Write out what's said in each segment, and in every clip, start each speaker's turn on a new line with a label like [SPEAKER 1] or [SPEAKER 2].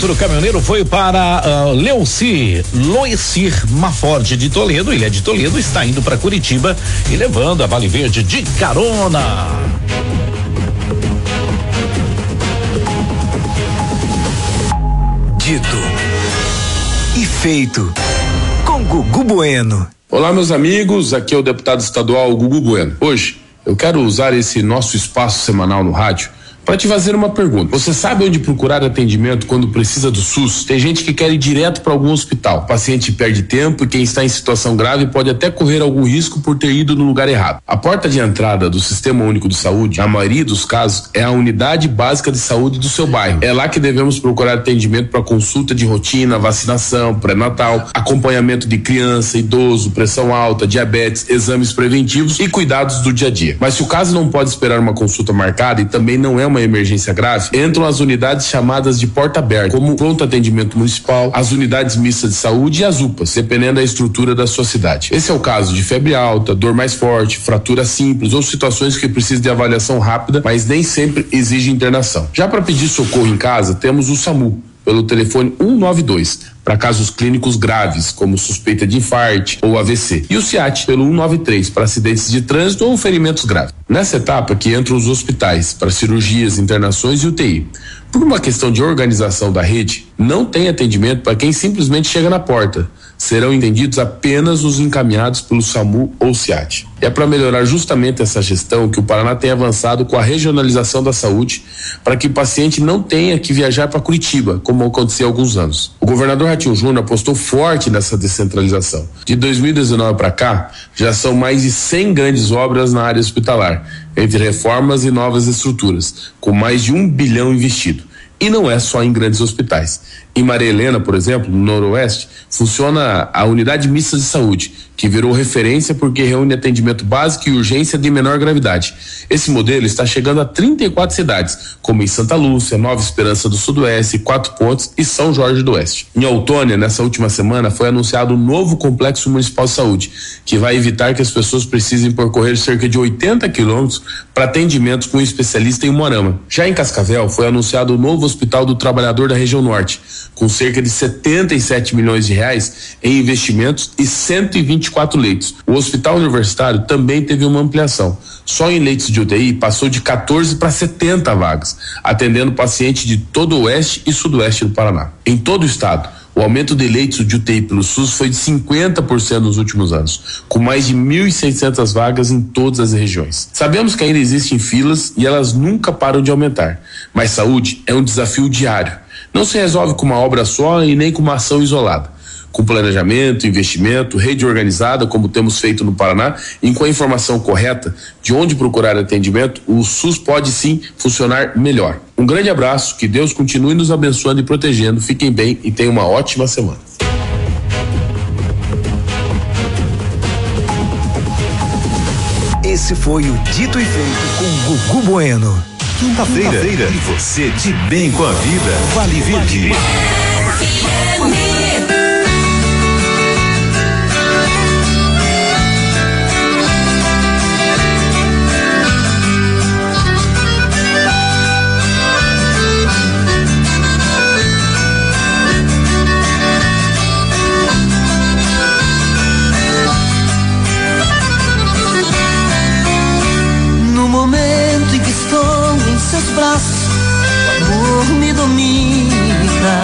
[SPEAKER 1] O caminhoneiro foi para Loicir Maford de Toledo, ele é de Toledo, está indo para Curitiba e levando a Vale Verde de carona.
[SPEAKER 2] Dito e feito com Gugu Bueno.
[SPEAKER 3] Olá, meus amigos, aqui é o deputado estadual Gugu Bueno. Hoje eu quero usar esse nosso espaço semanal no rádio para te fazer uma pergunta. Você sabe onde procurar atendimento quando precisa do SUS? Tem gente que quer ir direto para algum hospital. O paciente perde tempo e quem está em situação grave pode até correr algum risco por ter ido no lugar errado. A porta de entrada do Sistema Único de Saúde, na maioria dos casos, é a unidade básica de saúde do seu bairro. É lá que devemos procurar atendimento para consulta de rotina, vacinação, pré-natal, acompanhamento de criança, idoso, pressão alta, diabetes, exames preventivos e cuidados do dia a dia. Mas se o caso não pode esperar uma consulta marcada e também não é uma emergência grave, entram as unidades chamadas de porta aberta, como pronto atendimento municipal, as unidades mistas de saúde e as UPAs, dependendo da estrutura da sua cidade. Esse é o caso de febre alta, dor mais forte, fratura simples ou situações que precisam de avaliação rápida, mas nem sempre exige internação. Já para pedir socorro em casa, temos o SAMU, pelo telefone 192, para casos clínicos graves, como suspeita de infarte ou AVC. E o SIAT, pelo 193, para acidentes de trânsito ou ferimentos graves. Nessa etapa que entram os hospitais, para cirurgias, internações e UTI. Por uma questão de organização da rede, não tem atendimento para quem simplesmente chega na porta. Serão entendidos apenas os encaminhados pelo SAMU ou SIAT. É para melhorar justamente essa gestão que o Paraná tem avançado com a regionalização da saúde, para que o paciente não tenha que viajar para Curitiba, como aconteceu há alguns anos. O governador Ratinho Júnior apostou forte nessa descentralização. De 2019 para cá, já são mais de 100 grandes obras na área hospitalar, entre reformas e novas estruturas, com mais de 1 bilhão investido. E não é só em grandes hospitais. Em Maria Helena, por exemplo, no Noroeste, funciona a unidade mista de saúde, que virou referência porque reúne atendimento básico e urgência de menor gravidade. Esse modelo está chegando a 34 cidades, como em Santa Lúcia, Nova Esperança do Sudoeste, Quatro Pontes e São Jorge do Oeste. Em Autônia, nessa última semana, foi anunciado um novo complexo municipal de saúde, que vai evitar que as pessoas precisem percorrer cerca de 80 quilômetros para atendimentos com um especialista em Umuarama. Já em Cascavel, foi anunciado o novo Hospital do Trabalhador da região norte, com cerca de 77 milhões de reais em investimentos e 124 leitos. O hospital universitário também teve uma ampliação. Só em leitos de UTI passou de 14 para 70 vagas, atendendo pacientes de todo o oeste e sudoeste do Paraná. Em todo o estado, o aumento de leitos de UTI pelo SUS foi de 50% nos últimos anos, com mais de 1.600 vagas em todas as regiões. Sabemos que ainda existem filas e elas nunca param de aumentar, mas saúde é um desafio diário. Não se resolve com uma obra só e nem com uma ação isolada. Com planejamento, investimento, rede organizada, como temos feito no Paraná, e com a informação correta de onde procurar atendimento, o SUS pode sim funcionar melhor. Um grande abraço, que Deus continue nos abençoando e protegendo. Fiquem bem e tenham uma ótima semana.
[SPEAKER 2] Esse foi o Dito e Feito com Gugu Bueno. Quinta-feira.
[SPEAKER 4] E você de bem com a vida. Vale Verde.
[SPEAKER 5] No momento em que estou em seus braços, o amor me domina.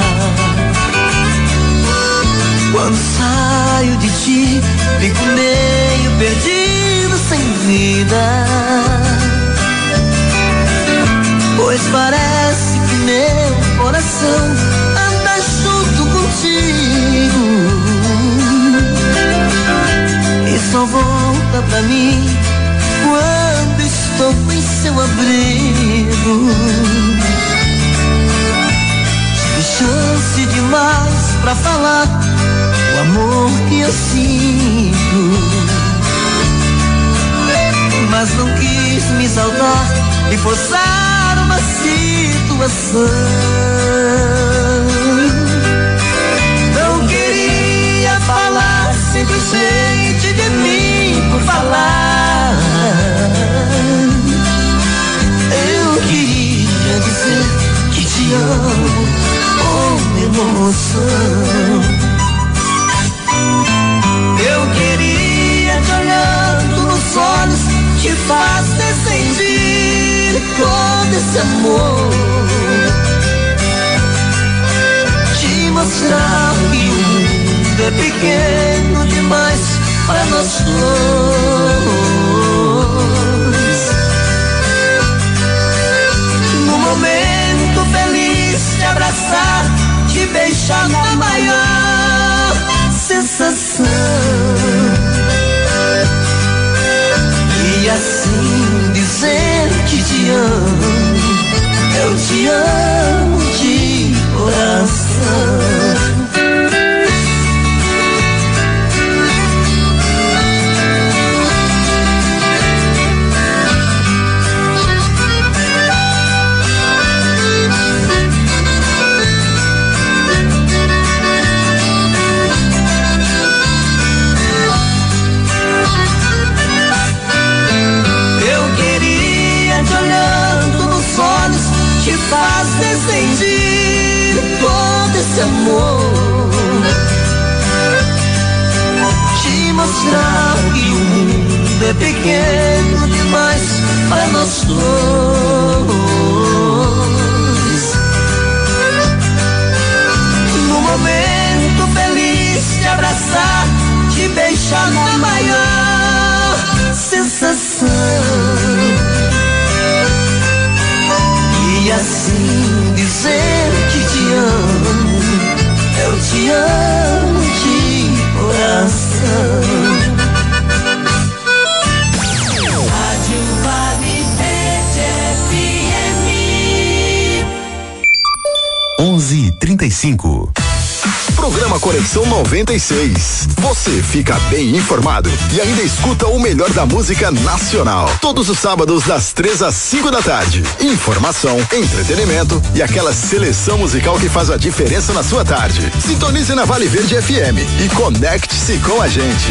[SPEAKER 5] Quando saio de ti, fico meio perdido, sem vida. Pois parece que meu coração anda junto contigo e só volta pra mim quando estou em seu abrigo. Tive chance demais pra falar o amor que eu sinto, mas não quis me exaltar e forçar uma situação. Não queria falar simplesmente de mim por falar. Eu queria dizer que te amo. Oh, emoção. Eu queria te olhando nos olhos, te fazer sentir todo esse amor, te mostrar que o mundo é pequeno demais para nós dois. No momento feliz de abraçar, te beijar na maior sensação, e assim dizer que te amo. Eu te amo de coração. Te fazer sentir todo esse amor, te mostrar que o mundo é pequeno demais para nós dois. No momento feliz de abraçar, te beijar na maior sensação, e assim dizer que te amo. Eu te amo de coração. Rádio Vale FM
[SPEAKER 6] 11h35. Programa Conexão 96. Você fica bem informado e ainda escuta o melhor da música nacional. Todos os sábados das 3 às 5 da tarde. Informação, entretenimento e aquela seleção musical que faz a diferença na sua tarde. Sintonize na Vale Verde FM e conecte-se com a gente.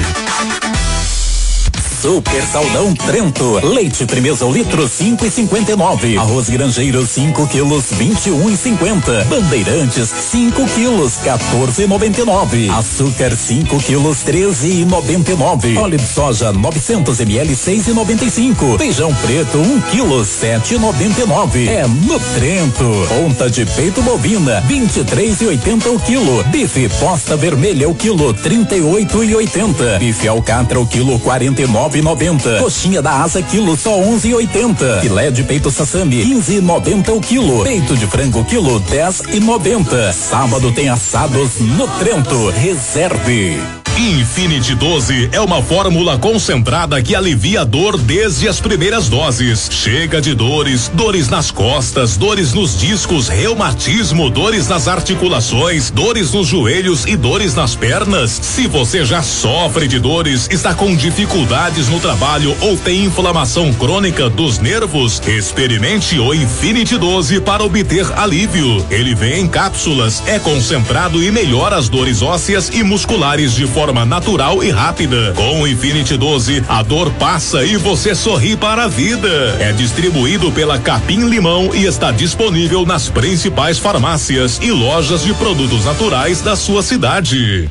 [SPEAKER 7] Super Saldão Trento. Leite Primeza o litro 5,59. Arroz Grangeiro 5 quilos 21,50. Bandeirantes 5 quilos 14,99. Açúcar 5 quilos 13,99. Óleo de soja 900 ml 6,95. Feijão preto 1 quilo 7,99. É no Trento. Ponta de peito bovina 23,80 o quilo. Bife posta vermelha o quilo 38,80. Bife alcatra o quilo 49,90. Coxinha da asa quilo só 11,80. Filé de peito sassami 15,90 o quilo. Peito de frango quilo 10,90. Sábado tem assados no Trento. Reserve.
[SPEAKER 8] Infinity 12 é uma fórmula concentrada que alivia a dor desde as primeiras doses. Chega de dores, dores nas costas, dores nos discos, reumatismo, dores nas articulações, dores nos joelhos e dores nas pernas. Se você já sofre de dores, está com dificuldades no trabalho ou tem inflamação crônica dos nervos, experimente o Infinity 12 para obter alívio. Ele vem em cápsulas, é concentrado e melhora as dores ósseas e musculares de forma natural e rápida. Com o Infinity 12, a dor passa e você sorri para a vida. É distribuído pela Capim Limão e está disponível nas principais farmácias e lojas de produtos naturais da sua cidade.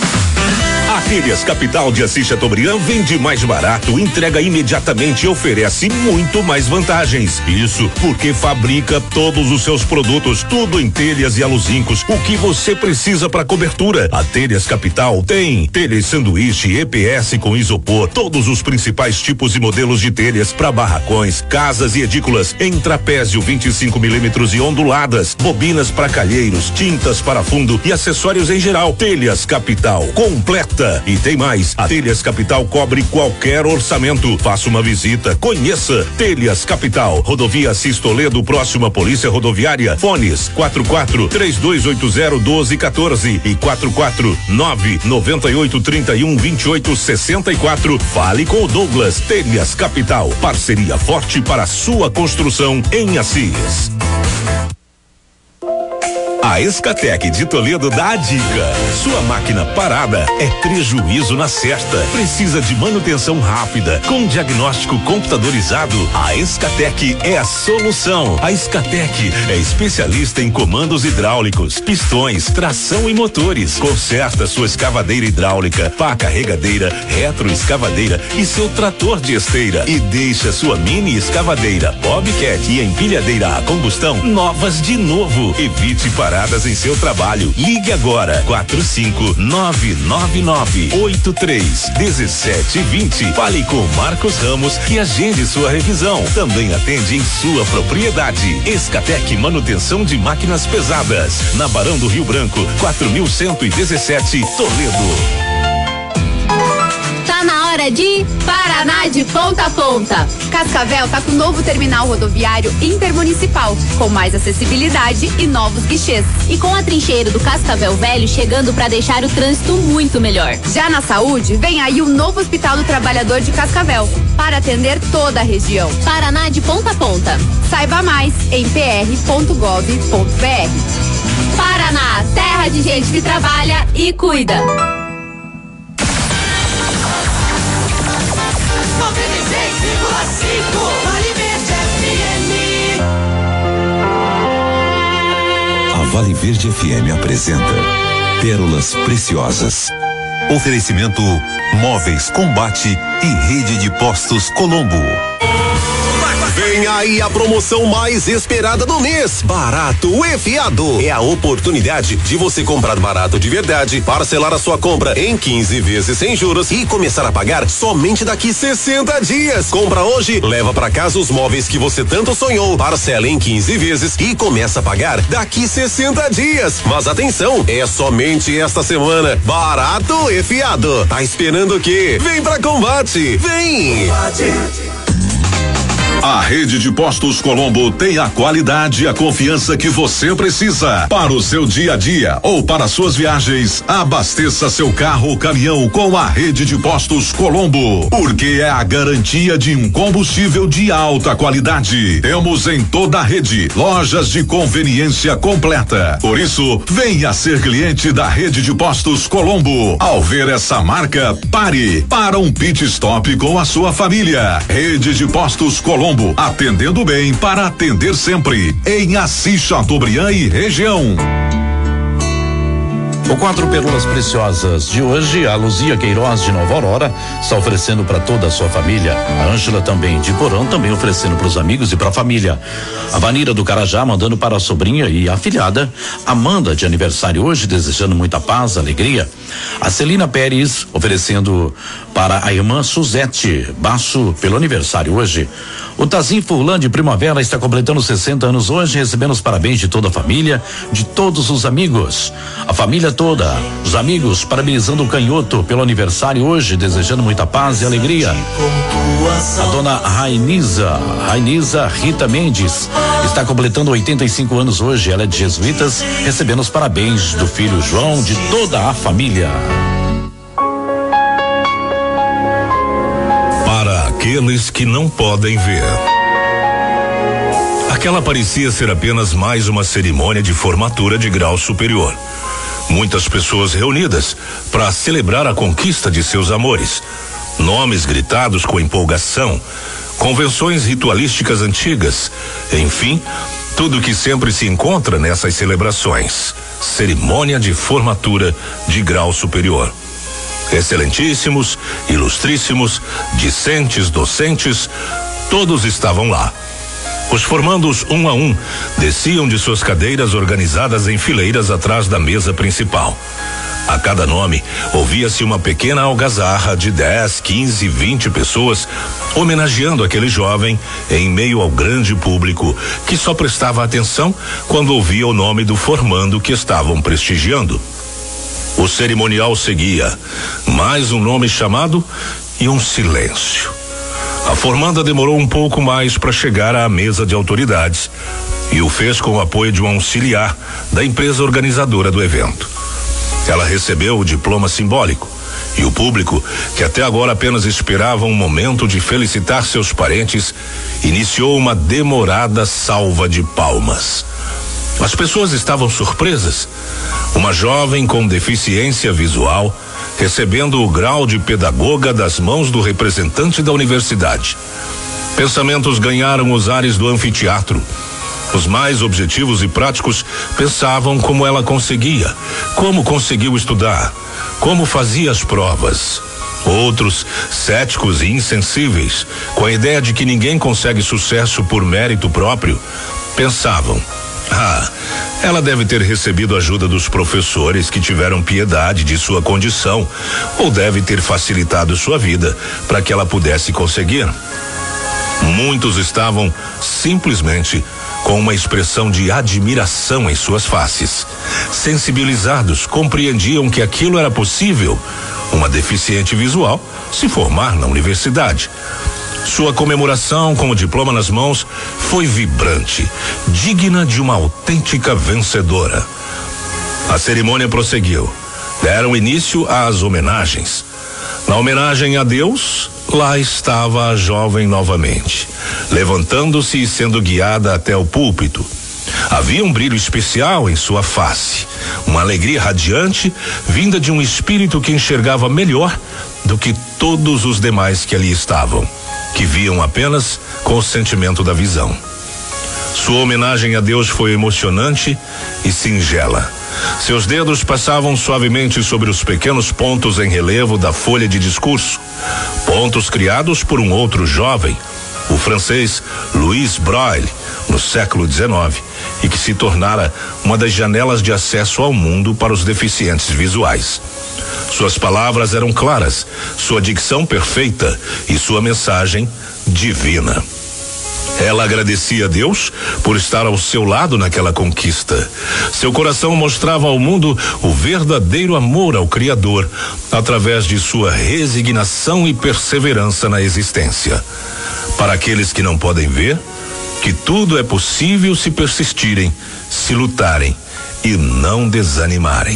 [SPEAKER 9] A Telhas Capital de Assis Chateaubriand vende mais barato, entrega imediatamente e oferece muito mais vantagens. Isso porque fabrica todos os seus produtos, tudo em telhas e aluzincos, o que você precisa para cobertura. A Telhas Capital tem telhas sanduíche, EPS com isopor, todos os principais tipos e modelos de telhas para barracões, casas e edículas, em trapézio 25 milímetros e onduladas, bobinas para calheiros, tintas para fundo e acessórios em geral. Telhas Capital, completa. E tem mais, a Telhas Capital cobre qualquer orçamento. Faça uma visita, conheça. Telhas Capital, Rodovia Assis Toledo, próxima Polícia Rodoviária. Fones 44-3280-1214 e 449-9831-2864. Fale com o Douglas. Telhas Capital, parceria forte para sua construção em Assis. A Escatec de Toledo dá a dica. Sua máquina parada é prejuízo na certa. Precisa de manutenção rápida, com diagnóstico computadorizado. A Escatec é a solução. A Escatec é especialista em comandos hidráulicos, pistões, tração e motores. Conserta sua escavadeira hidráulica, pá carregadeira, retroescavadeira e seu trator de esteira. E deixa sua mini escavadeira, bobcat e empilhadeira a combustão novas de novo. Evite paradas em seu trabalho. Ligue agora 45999831720. Fale com Marcos Ramos e agende sua revisão. Também atende em sua propriedade. Escatec Manutenção de Máquinas Pesadas, na Barão do Rio Branco, 4117, Toledo.
[SPEAKER 10] Tá na hora de Paraná de ponta a ponta. Cascavel tá com o novo terminal rodoviário intermunicipal, com mais acessibilidade e novos guichês. E com a trincheira do Cascavel Velho chegando para deixar o trânsito muito melhor. Já na saúde, vem aí o novo Hospital do Trabalhador de Cascavel, para atender toda a região. Paraná de ponta a ponta. Saiba mais em pr.gov.br. Paraná, terra de gente que trabalha e cuida.
[SPEAKER 5] 96,5 Vale Verde FM.
[SPEAKER 4] A Vale Verde FM apresenta Pérolas Preciosas. Oferecimento Móveis Combate e Rede de Postos Colombo.
[SPEAKER 11] Vem aí a promoção mais esperada do mês. Barato e Fiado. É a oportunidade de você comprar barato de verdade, parcelar a sua compra em 15 vezes sem juros e começar a pagar somente daqui 60 dias. Compra hoje, leva pra casa os móveis que você tanto sonhou, parcela em 15 vezes e começa a pagar daqui 60 dias. Mas atenção, é somente esta semana. Barato e Fiado. Tá esperando o quê? Vem pra Combate. Vem!
[SPEAKER 8] A Rede de Postos Colombo tem a qualidade e a confiança que você precisa para o seu dia a dia ou para suas viagens. Abasteça seu carro ou caminhão com a Rede de Postos Colombo, porque é a garantia de um combustível de alta qualidade. Temos em toda a rede lojas de conveniência completa. Por isso, venha ser cliente da Rede de Postos Colombo. Ao ver essa marca, pare para um pit stop com a sua família. Rede de Postos Colombo, atendendo bem para atender sempre. Em Assis Chateaubriand e região.
[SPEAKER 1] O quadro Pérolas Preciosas de hoje, a Luzia Queiroz de Nova Aurora está oferecendo para toda a sua família. A Ângela também de Porão, também oferecendo para os amigos e para a família. A Vanira do Carajá mandando para a sobrinha e a afilhada. Amanda de aniversário hoje, desejando muita paz, alegria. A Celina Pérez oferecendo para a irmã Suzete Baço pelo aniversário hoje. O Tazim Furlan de Primavera está completando 60 anos hoje, recebendo os parabéns de toda a família, de todos os amigos. A família toda, os amigos parabenizando o Canhoto pelo aniversário hoje, desejando muita paz e alegria. A dona Rainiza Rita Mendes está completando 85 anos hoje, ela é de Jesuítas, recebendo os parabéns do filho João, de toda a família.
[SPEAKER 9] Para aqueles que não podem ver. Aquela parecia ser apenas mais uma cerimônia de formatura de grau superior. Muitas pessoas reunidas para celebrar a conquista de seus amores. Nomes gritados com empolgação, convenções ritualísticas antigas, enfim, tudo que sempre se encontra nessas celebrações. Cerimônia de formatura de grau superior. Excelentíssimos, ilustríssimos, discentes, docentes, todos estavam lá. Os formandos, um a um, desciam de suas cadeiras organizadas em fileiras atrás da mesa principal. A cada nome, ouvia-se uma pequena algazarra de 10, 15, 20 pessoas, homenageando aquele jovem em meio ao grande público que só prestava atenção quando ouvia o nome do formando que estavam prestigiando. O cerimonial seguia, mais um nome chamado e um silêncio. A formanda demorou um pouco mais para chegar à mesa de autoridades e o fez com o apoio de um auxiliar da empresa organizadora do evento. Ela recebeu o diploma simbólico e o público, que até agora apenas esperava um momento de felicitar seus parentes, iniciou uma demorada salva de palmas. As pessoas estavam surpresas. Uma jovem com deficiência visual recebendo o grau de pedagoga das mãos do representante da universidade. Pensamentos ganharam os ares do anfiteatro. Os mais objetivos e práticos pensavam como ela conseguia, como conseguiu estudar, como fazia as provas. Outros, céticos e insensíveis, com a ideia de que ninguém consegue sucesso por mérito próprio, pensavam: ela deve ter recebido ajuda dos professores que tiveram piedade de sua condição, ou deve ter facilitado sua vida para que ela pudesse conseguir. Muitos estavam simplesmente com uma expressão de admiração em suas faces. Sensibilizados, compreendiam que aquilo era possível, uma deficiente visual se formar na universidade. Sua comemoração com o diploma nas mãos foi vibrante, digna de uma autêntica vencedora. A cerimônia prosseguiu. Deram início às homenagens. Na homenagem a Deus, lá estava a jovem novamente, levantando-se e sendo guiada até o púlpito. Havia um brilho especial em sua face, uma alegria radiante vinda de um espírito que enxergava melhor do que todos os demais que ali estavam, que viam apenas com o sentimento da visão. Sua homenagem a Deus foi emocionante e singela. Seus dedos passavam suavemente sobre os pequenos pontos em relevo da folha de discurso, pontos criados por um outro jovem, o francês Louis Braille, no século XIX, e que se tornara uma das janelas de acesso ao mundo para os deficientes visuais. Suas palavras eram claras, sua dicção perfeita e sua mensagem divina. Ela agradecia a Deus por estar ao seu lado naquela conquista. Seu coração mostrava ao mundo o verdadeiro amor ao Criador, através de sua resignação e perseverança na existência. Para aqueles que não podem ver, que tudo é possível se persistirem, se lutarem e não desanimarem.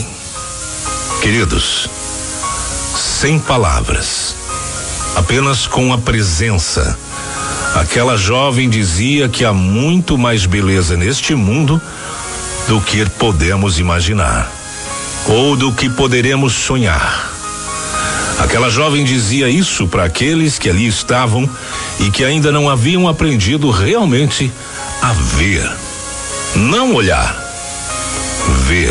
[SPEAKER 9] Queridos, sem palavras, apenas com a presença, aquela jovem dizia que há muito mais beleza neste mundo do que podemos imaginar, ou do que poderemos sonhar. Aquela jovem dizia isso para aqueles que ali estavam e que ainda não haviam aprendido realmente a ver. Não olhar, ver.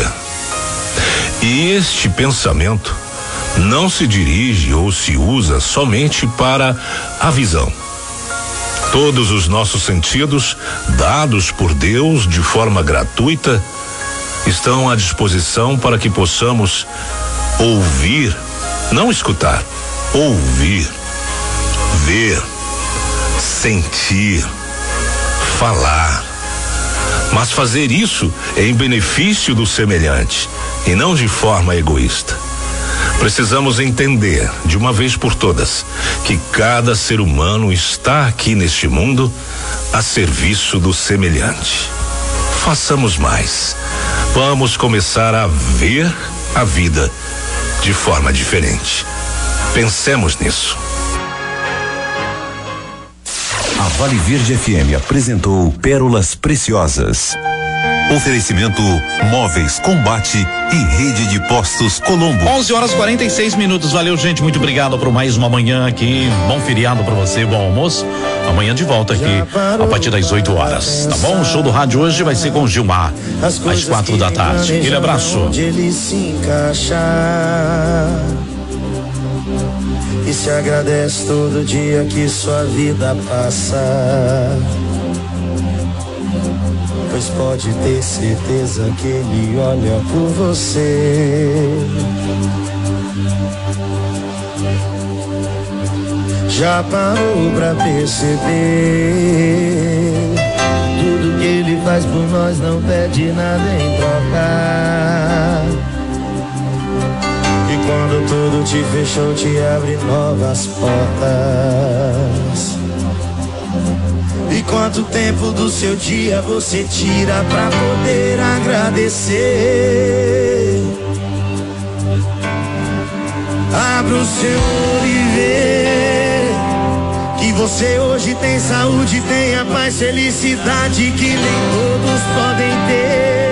[SPEAKER 9] E este pensamento não se dirige ou se usa somente para a visão. Todos os nossos sentidos, dados por Deus de forma gratuita, estão à disposição para que possamos ouvir, não escutar, ouvir, ver, sentir, falar. Mas fazer isso em benefício do semelhante e não de forma egoísta. Precisamos entender, de uma vez por todas, que cada ser humano está aqui neste mundo a serviço do semelhante. Façamos mais. Vamos começar a ver a vida de forma diferente. Pensemos nisso.
[SPEAKER 4] A Vale Verde FM apresentou Pérolas Preciosas. Oferecimento Móveis Combate e Rede de Postos Colombo.
[SPEAKER 1] 11h46. Valeu, gente. Muito obrigado por mais uma manhã aqui. Bom feriado pra você, bom almoço. Amanhã de volta aqui a partir das 8 horas. Tá bom? O show do rádio hoje vai ser com o Gilmar às 4 da tarde. Aquele abraço.
[SPEAKER 12] Onde ele se encaixar. E se agradece todo dia que sua vida passa. Pois pode ter certeza que ele olha por você. Já parou pra perceber? Tudo que ele faz por nós não pede nada em troca. E quando tudo te fechou, te abre novas portas. E quanto tempo do seu dia você tira pra poder agradecer? Abra o seu olho e vê que você hoje tem saúde, tem a paz, felicidade que nem todos podem ter.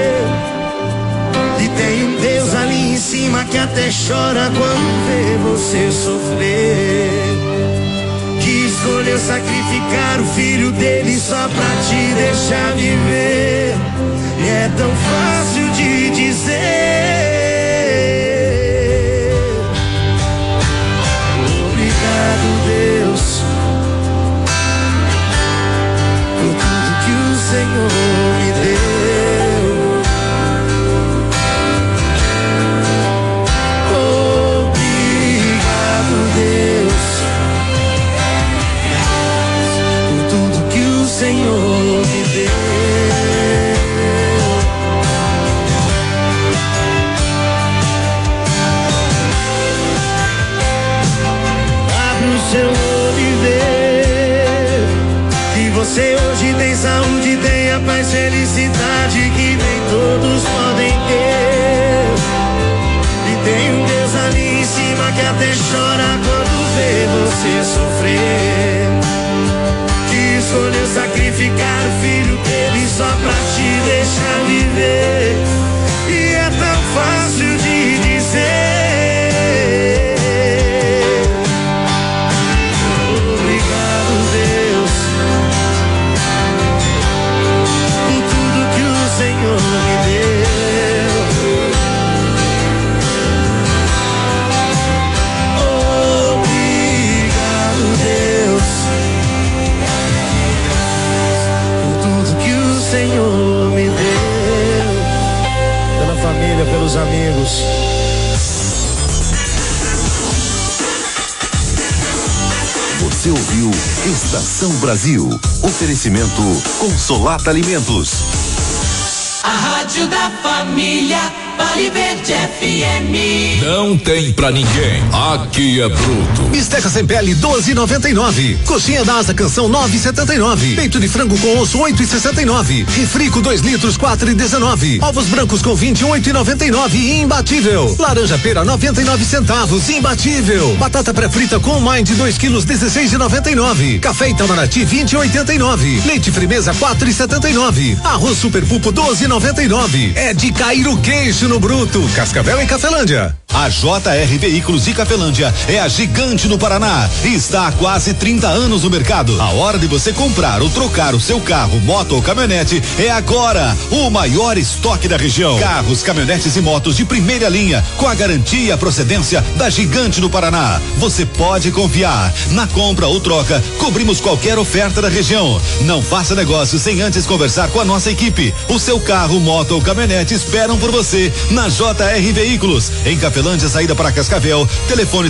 [SPEAKER 12] até chora quando vê você sofrer. Que escolheu sacrificar o filho dele só pra te deixar viver. E é tão fácil de dizer. Obrigado, Deus, por tudo que o Senhor me deu. Obrigado, Deus, por tudo que o Senhor me deu. Seu olho e ver que você hoje tem saúde, tem a paz, felicidade que nem todos podem ter. E tem um Deus ali em cima que até chora quando vê você sofrer. Que escolheu sacrificar o filho dele só pra te deixar viver. E é tão fácil de dizer. Senhor me deu. Obrigado, Deus, por tudo que o Senhor me deu. Pela família, pelos amigos.
[SPEAKER 4] Você ouviu Estação Brasil. Oferecimento Consolata Alimentos.
[SPEAKER 13] A rádio da família, Vale Verde FM.
[SPEAKER 8] Não tem pra ninguém, aqui é bruto.
[SPEAKER 14] Bisteca sem pele 12,99. Coxinha da Asa Canção 9,79. Peito de frango com osso 8,69. Refrico 2 litros 4,19. Ovos brancos com 28,99. Imbatível. Laranja pera 99 centavos. Imbatível. Batata pré-frita com Mind 2 quilos 16,99. Café Itamaraty 20,89. Leite Frimeza 4,79. Arroz Super Pupo 12,99. É de cair o queixo no bruto. Cascavel e Cafelândia.
[SPEAKER 15] A JR Veículos de Cafelândia é a gigante no Paraná e está há quase 30 anos no mercado. A hora de você comprar ou trocar o seu carro, moto ou caminhonete é agora. O maior estoque da região. Carros, caminhonetes e motos de primeira linha com a garantia e a procedência da gigante no Paraná. Você pode confiar. Na compra ou troca, cobrimos qualquer oferta da região. Não faça negócio sem antes conversar com a nossa equipe. O seu carro, moto ou caminhonete esperam por você na JR Veículos. Em Cafelândia, saída para Cascavel, telefone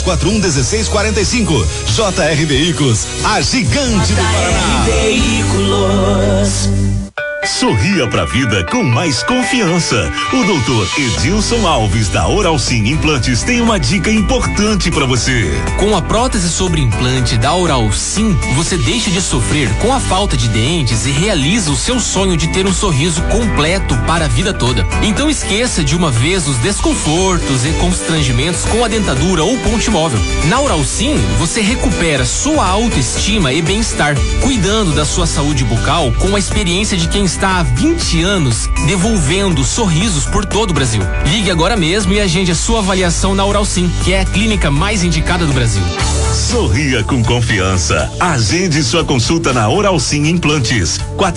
[SPEAKER 15] 3241-1645. JR Veículos, a gigante do Paraná.
[SPEAKER 13] Veículos.
[SPEAKER 9] Sorria pra vida com mais confiança. O doutor Edilson Alves da Oral Sim Implantes tem uma dica importante pra você.
[SPEAKER 16] Com a prótese sobre implante da Oral Sim, você deixa de sofrer com a falta de dentes e realiza o seu sonho de ter um sorriso completo para a vida toda. Então esqueça de uma vez os desconfortos e constrangimentos com a dentadura ou ponte móvel. Na Oral Sim, você recupera sua autoestima e bem-estar, cuidando da sua saúde bucal com a experiência de quem está há 20 anos devolvendo sorrisos por todo o Brasil. Ligue agora mesmo e agende a sua avaliação na Oral Sim, que é a clínica mais indicada do Brasil.
[SPEAKER 9] Sorria com confiança. Agende sua consulta na Oral Sim Implantes.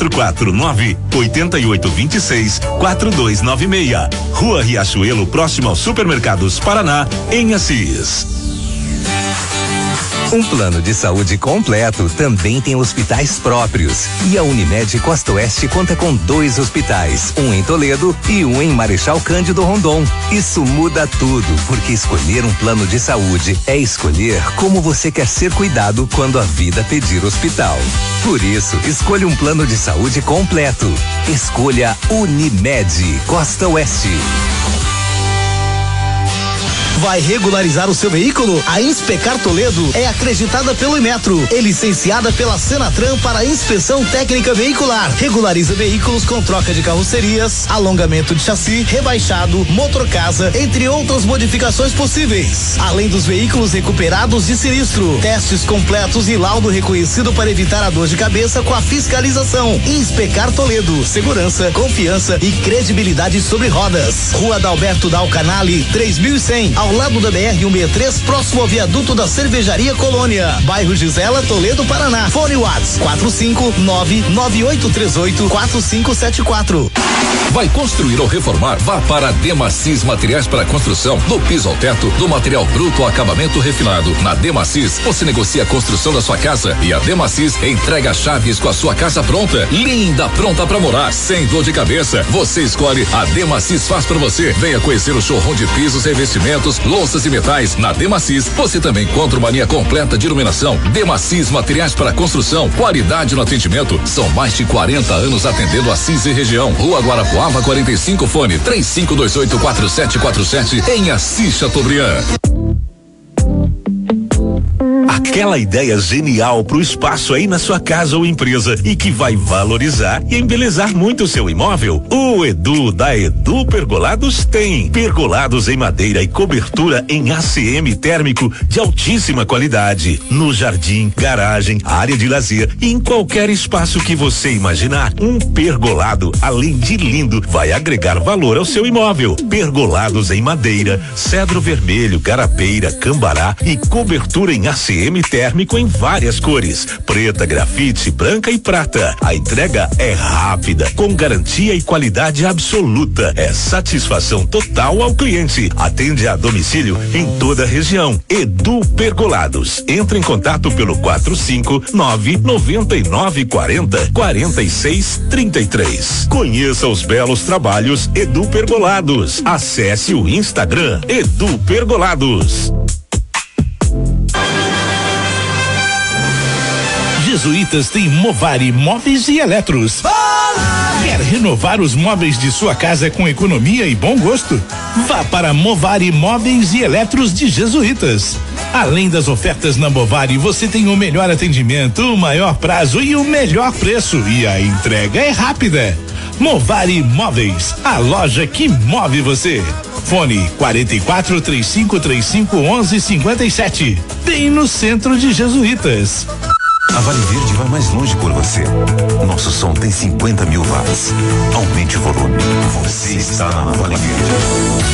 [SPEAKER 9] 449-8826-4296. Rua Riachuelo, próximo ao Supermercados Paraná, em Assis.
[SPEAKER 17] Um plano de saúde completo também tem hospitais próprios. E a Unimed Costa Oeste conta com 2 hospitais, um em Toledo e um em Marechal Cândido Rondon. Isso muda tudo, porque escolher um plano de saúde é escolher como você quer ser cuidado quando a vida pedir hospital. Por isso, escolha um plano de saúde completo. Escolha Unimed Costa Oeste.
[SPEAKER 18] Vai regularizar o seu veículo? A Inspecar Toledo é acreditada pelo Inmetro e licenciada pela Senatran para inspeção técnica veicular. Regulariza veículos com troca de carrocerias, alongamento de chassi, rebaixado, motorcasa, entre outras modificações possíveis. Além dos veículos recuperados de sinistro, testes completos e laudo reconhecido para evitar a dor de cabeça com a fiscalização. Inspecar Toledo, segurança, confiança e credibilidade sobre rodas. Rua Dalberto Dal Canale, 3100, ao lado da BR-163, próximo ao viaduto da Cervejaria Colônia, bairro Gisela, Toledo, Paraná. Fone WhatsApp 459-9838-4574.
[SPEAKER 19] Vai construir ou reformar? Vá para a Demacis Materiais para Construção, do piso ao teto, do material bruto ao acabamento refinado. Na Demacis, você negocia a construção da sua casa e a Demacis entrega chaves com a sua casa pronta, linda, pronta para morar, sem dor de cabeça. Você escolhe, a Demacis faz para você. Venha conhecer o showroom de pisos, revestimentos, louças e metais. Na Demacis, você também encontra uma linha completa de iluminação. Demacis Materiais para Construção, qualidade no atendimento. São mais de 40 anos atendendo Assis e região. Rua Guarapuava 45, fone 3528-4747 em Assis Chateaubriand.
[SPEAKER 9] Aquela ideia genial pro espaço aí na sua casa ou empresa e que vai valorizar e embelezar muito o seu imóvel? O Edu da Edu Pergolados tem pergolados em madeira e cobertura em ACM térmico de altíssima qualidade. No jardim, garagem, área de lazer e em qualquer espaço que você imaginar, um pergolado, além de lindo, vai agregar valor ao seu imóvel. Pergolados em madeira, cedro vermelho, garapeira, cambará e cobertura em ACM térmico em várias cores: preta, grafite, branca e prata. A entrega é rápida, com garantia e qualidade absoluta. É satisfação total ao cliente. Atende a domicílio em toda a região. Edu Pergolados. Entre em contato pelo 459-9940-4633. Conheça os belos trabalhos Edu Pergolados. Acesse o Instagram Edu Pergolados.
[SPEAKER 20] Jesuítas tem Movari Móveis e Eletros. Quer renovar os móveis de sua casa com economia e bom gosto? Vá para Movari Móveis e Eletros de Jesuítas. Além das ofertas na Movari, você tem o melhor atendimento, o maior prazo e o melhor preço. E a entrega é rápida. Movari Móveis, a loja que move você. Fone 4435351157. Bem no centro de Jesuítas.
[SPEAKER 4] A Vale Verde vai mais longe por você. Nosso som tem 50 mil watts. Aumente o volume. Você está na Vale Verde.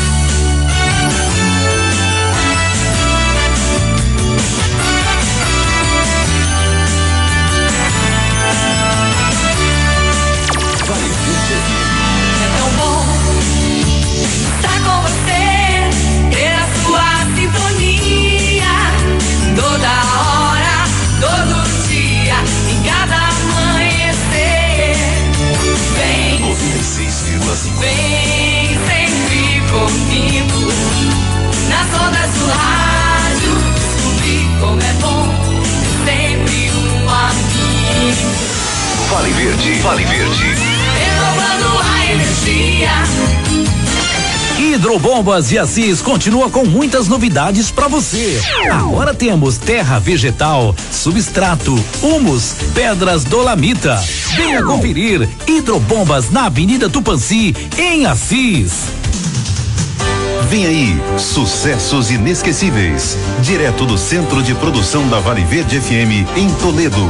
[SPEAKER 13] Vem sempre comigo, nas ondas do rádio, descobri como é bom, sempre um amigo.
[SPEAKER 4] Vale Verde, Vale Verde.
[SPEAKER 13] Renovando a energia.
[SPEAKER 1] Hidrobombas e Assis continua com muitas novidades para você. Agora temos terra vegetal, substrato, humus, pedras dolamita. Venha conferir Hidrobombas na Avenida Tupanci, em Assis.
[SPEAKER 4] Vem aí, sucessos inesquecíveis, direto do Centro de Produção da Vale Verde FM em Toledo.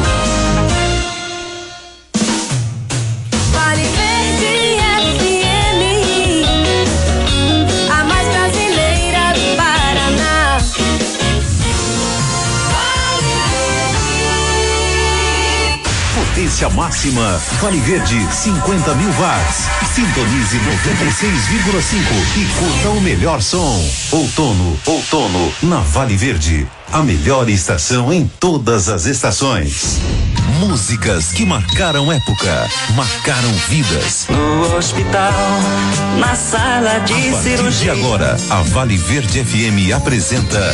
[SPEAKER 4] Potência máxima, Vale Verde, 50 mil watts. Sintonize 96,5 e curta o melhor som. Outono, outono, na Vale Verde. A melhor estação em todas as estações. Músicas que marcaram época, marcaram vidas.
[SPEAKER 13] No hospital, na sala de cirurgia.
[SPEAKER 4] A partir de agora, a Vale Verde FM apresenta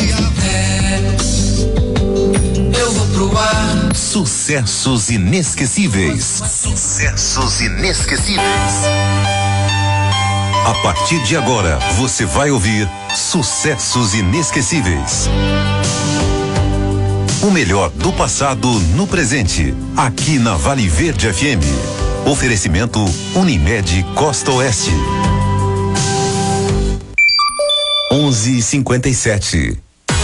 [SPEAKER 13] Eu vou pro ar.
[SPEAKER 4] Sucessos inesquecíveis. Sucessos inesquecíveis. A partir de agora, você vai ouvir Sucessos Inesquecíveis. O melhor do passado no presente, aqui na Vale Verde FM. Oferecimento Unimed Costa Oeste. 11:57.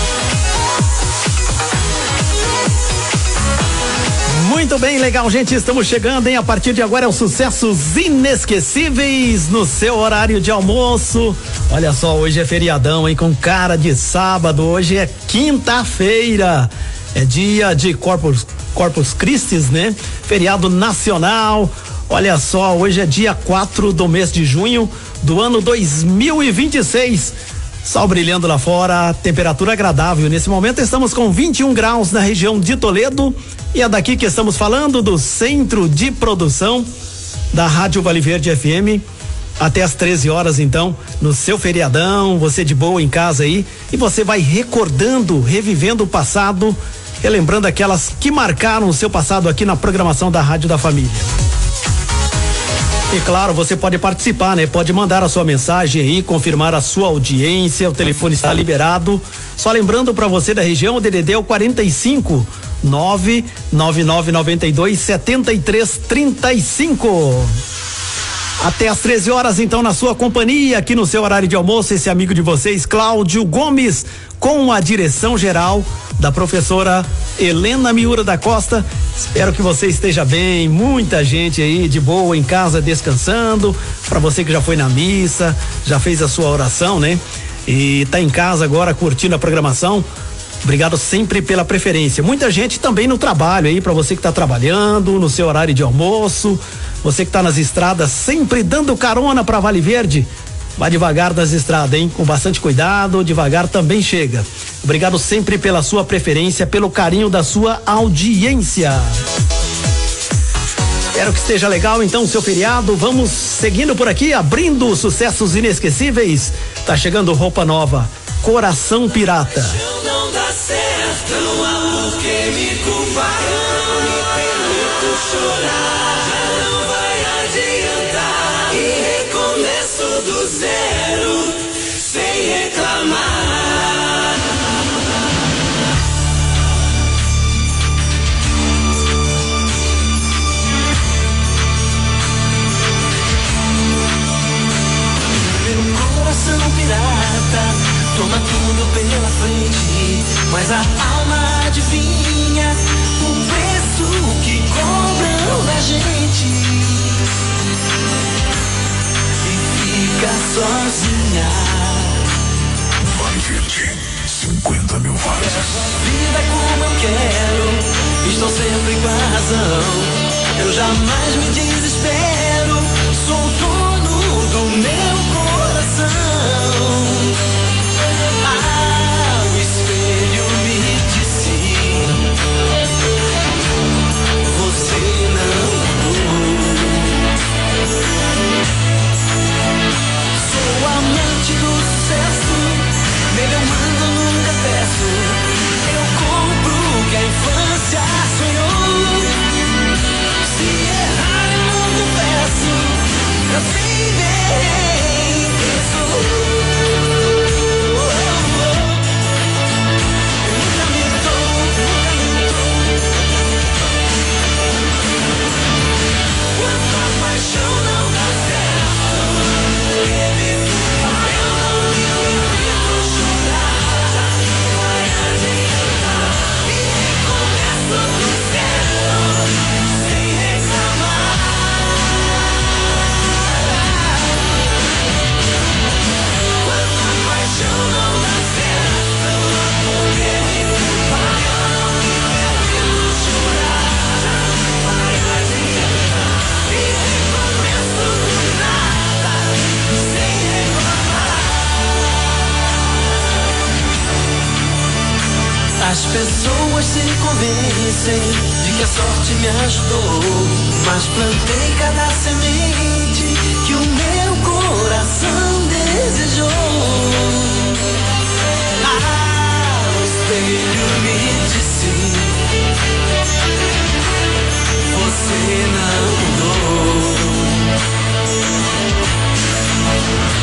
[SPEAKER 21] Muito bem, legal, gente, estamos chegando, hein? A partir de agora é o Sucessos Inesquecíveis no seu horário de almoço. Olha só, hoje é feriadão, hein? Com cara de sábado, hoje é quinta-feira, é dia de Corpus Christi, né? Feriado nacional. Olha só, hoje é dia 4 do mês de junho do ano 2026. Sol brilhando lá fora, temperatura agradável. Nesse momento estamos com 21 graus na região de Toledo. E é daqui que estamos falando do Centro de Produção da Rádio Vale Verde FM. Até às 13 horas, então, no seu feriadão, você de boa em casa aí. E você vai recordando, revivendo o passado, relembrando aquelas que marcaram o seu passado aqui na programação da Rádio da Família. E claro, você pode participar, né? Pode mandar a sua mensagem aí, confirmar a sua audiência, o telefone está liberado. Só lembrando para você da região, o DDD é o 45 99992 7335. Até às 13 horas, então, na sua companhia, aqui no seu horário de almoço, esse amigo de vocês, Cláudio Gomes, com a direção geral da professora Helena Miura da Costa. Espero que você esteja bem, muita gente aí de boa em casa descansando, para você que já foi na missa, já fez a sua oração, né? E tá em casa agora curtindo a programação. Obrigado sempre pela preferência. Muita gente também no trabalho aí, para você que tá trabalhando, no seu horário de almoço, você que tá nas estradas, sempre dando carona pra Vale Verde. Vá devagar nas estradas, hein? Com bastante cuidado, devagar também chega. Obrigado sempre pela sua preferência, pelo carinho da sua audiência. Espero que esteja legal, então, o seu feriado. Vamos seguindo por aqui, abrindo Sucessos Inesquecíveis. Tá chegando roupa nova, Coração Pirata.
[SPEAKER 12] Não dá certo, não há por que me culpar. Eu não me permito chorar. Já não vai adiantar. E recomeço do zero, sem reclamar. Meu coração pirata toma tudo pela frente, mas a alma adivinha o preço que cobram da gente e fica sozinha.
[SPEAKER 19] Vale Verde, 50 mil watts.
[SPEAKER 12] Vida como eu quero, estou sempre com a razão. Eu jamais me desespero, sou dono do meu coração. Nele eu mando, nunca peço. Eu compro o que a infância sonhou. Se errar eu não confesso. Eu sei bem quem sou. Eu nunca me dou, quando a paixão não dá certo, ele vai, eu não me permito chorar. Vai adiantar e recomeço do zero, sem reclamar. Quando a paixão não dá certo, porque me culpar, eu não me permito chorar. Vai adiantar e recomeço do nada, sem reclamar. As pessoas se convencem de que a sorte me ajudou, mas plantei cada semente que o meu coração desejou. O espelho me disse: você não mudou.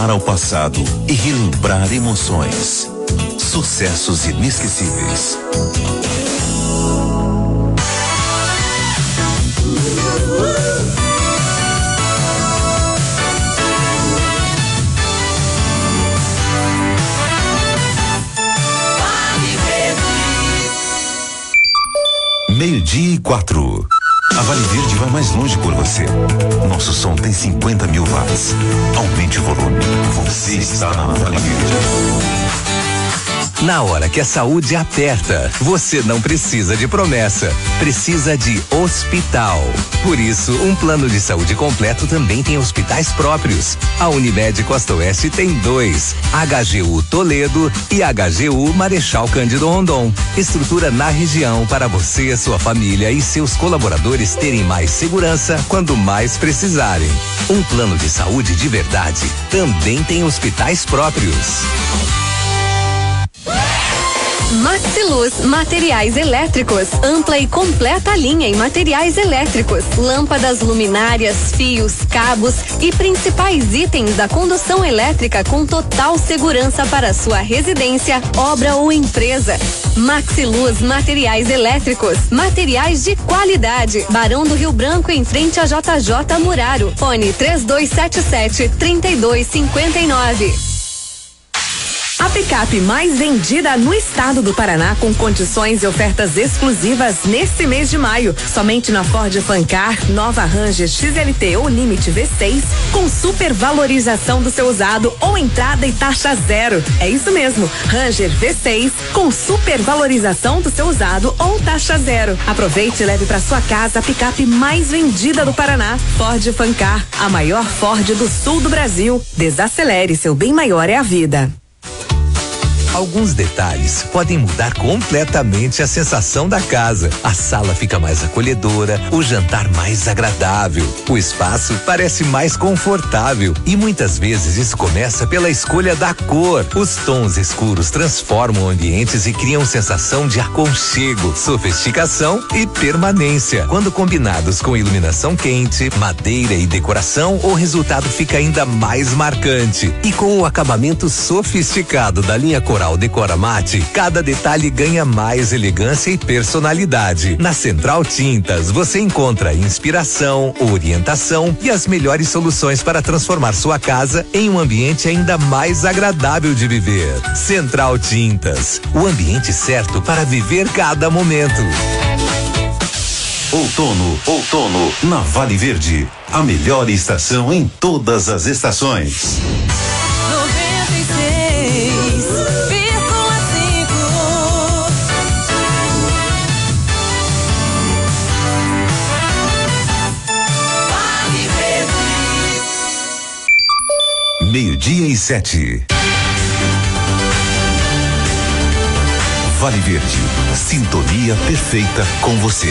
[SPEAKER 4] voltar ao passado e relembrar emoções. Sucessos inesquecíveis. Meio-dia e 4. A Vale Verde vai mais longe por você. Nosso som tem 50 mil watts. Aumente o volume. Você está na Vale Verde.
[SPEAKER 17] Na hora que a saúde aperta, você não precisa de promessa, precisa de hospital. Por isso, um plano de saúde completo também tem hospitais próprios. A Unimed Costa Oeste tem 2, HGU Toledo e HGU Marechal Cândido Rondon. Estrutura na região para você, sua família e seus colaboradores terem mais segurança quando mais precisarem. Um plano de saúde de verdade também tem hospitais próprios.
[SPEAKER 3] Maxiluz Materiais Elétricos, ampla e completa linha em materiais elétricos, lâmpadas, luminárias, fios, cabos e principais itens da condução elétrica com total segurança para sua residência, obra ou empresa. Maxiluz Materiais Elétricos, materiais de qualidade. Barão do Rio Branco, em frente a JJ Muraro. Fone 3277-3259. A picape mais vendida no estado do Paraná, com condições e ofertas exclusivas neste mês de maio. Somente na Ford Fancar, nova Ranger XLT ou Limite V6, com supervalorização do seu usado ou entrada e taxa zero. É isso mesmo, Ranger V6 com supervalorização do seu usado ou taxa zero. Aproveite e leve para sua casa a picape mais vendida do Paraná. Ford Fancar, a maior Ford do sul do Brasil. Desacelere, seu bem maior é a vida.
[SPEAKER 17] Alguns detalhes podem mudar completamente a sensação da casa. A sala fica mais acolhedora, o jantar mais agradável, o espaço parece mais confortável e muitas vezes isso começa pela escolha da cor. Os tons escuros transformam ambientes e criam sensação de aconchego, sofisticação e permanência. Quando combinados com iluminação quente, madeira e decoração, o resultado fica ainda mais marcante. E com o acabamento sofisticado da linha Coral Decora Mate, cada detalhe ganha mais elegância e personalidade. Na Central Tintas, você encontra inspiração, orientação e as melhores soluções para transformar sua casa em um ambiente ainda mais agradável de viver. Central Tintas, o ambiente certo para viver cada momento.
[SPEAKER 4] Outono, na Vale Verde. A melhor estação em todas as estações. 12:07. Vale Verde, sintonia perfeita com você.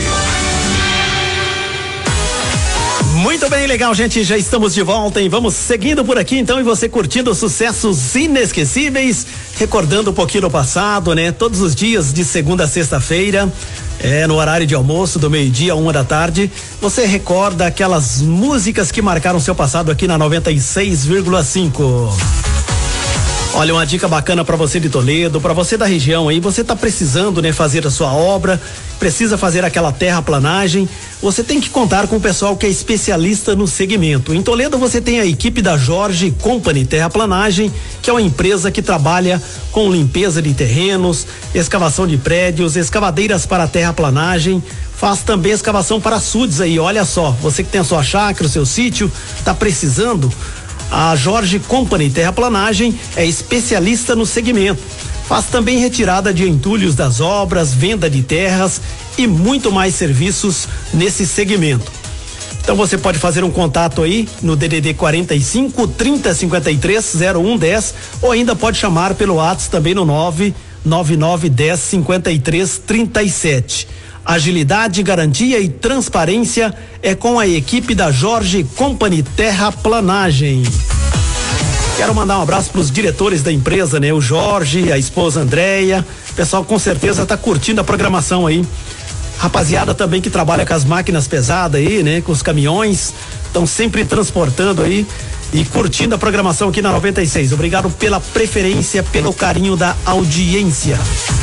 [SPEAKER 21] Muito bem, legal, gente, já estamos de volta e vamos seguindo por aqui então, e você curtindo sucessos inesquecíveis, recordando um pouquinho do passado, né? Todos os dias de segunda a sexta-feira, no horário de almoço, do meio-dia a 1 da tarde, você recorda aquelas músicas que marcaram seu passado aqui na 96,5. Olha, uma dica bacana para você de Toledo, para você da região aí, você tá precisando, né, fazer a sua obra, precisa fazer aquela terraplanagem, você tem que contar com o pessoal que é especialista no segmento. Em Toledo você tem a equipe da Jorge Company Terraplanagem, que é uma empresa que trabalha com limpeza de terrenos, escavação de prédios, escavadeiras para terraplanagem, faz também escavação para açudes aí, olha só, você que tem a sua chácara, o seu sítio, tá precisando, a Jorge Company Terraplanagem é especialista no segmento. Faz também retirada de entulhos das obras, venda de terras e muito mais serviços nesse segmento. Então você pode fazer um contato aí no DDD 45 30 53 0110 ou ainda pode chamar pelo WhatsApp também no 999 10 53 37. Agilidade, garantia e transparência é com a equipe da Jorge Company Terraplanagem. Quero mandar um abraço para os diretores da empresa, né? O Jorge, a esposa Andréia, o pessoal com certeza tá curtindo a programação aí. Rapaziada também que trabalha com as máquinas pesadas aí, né? Com os caminhões, estão sempre transportando aí. e curtindo a programação aqui na 96. Obrigado pela preferência, pelo carinho da audiência.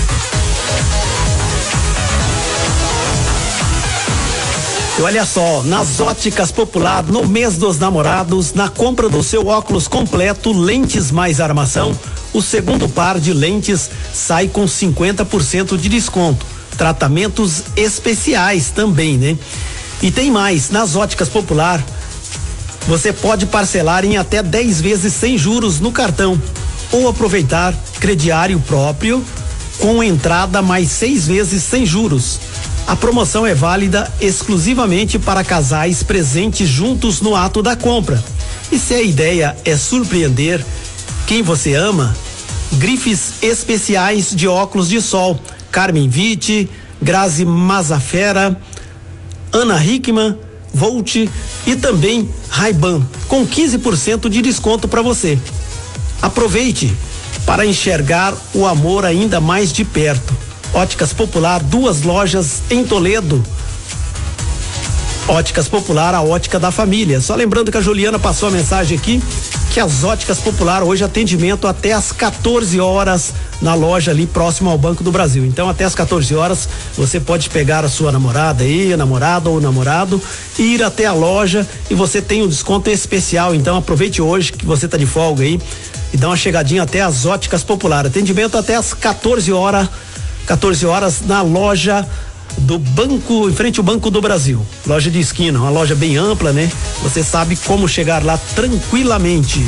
[SPEAKER 21] E olha só, nas Óticas Popular, no mês dos namorados, na compra do seu óculos completo, lentes mais armação, o segundo par de lentes sai com 50% de desconto. Tratamentos especiais também, né? E tem mais, nas Óticas Popular, você pode parcelar em até 10 vezes sem juros no cartão ou aproveitar crediário próprio com entrada mais 6 vezes sem juros. A promoção é válida exclusivamente para casais presentes juntos no ato da compra. E se a ideia é surpreender quem você ama, grifes especiais de óculos de sol, Carmen Vitti, Grazi Mazafera, Ana Hickman, Volt e também Ray-Ban, com 15% de desconto para você. Aproveite para enxergar o amor ainda mais de perto. Óticas Popular, 2 lojas em Toledo. Óticas Popular, a ótica da família. Só lembrando que a Juliana passou a mensagem aqui que as Óticas Popular hoje atendimento até às 14 horas na loja ali próximo ao Banco do Brasil. Então até às 14 horas você pode pegar a sua namorada aí, a namorada ou namorado, e ir até a loja e você tem um desconto especial. Então aproveite hoje que você tá de folga aí e dá uma chegadinha até as Óticas Popular. Atendimento até às 14 horas na loja do banco, em frente ao Banco do Brasil. Loja de esquina, uma loja bem ampla, né? Você sabe como chegar lá tranquilamente.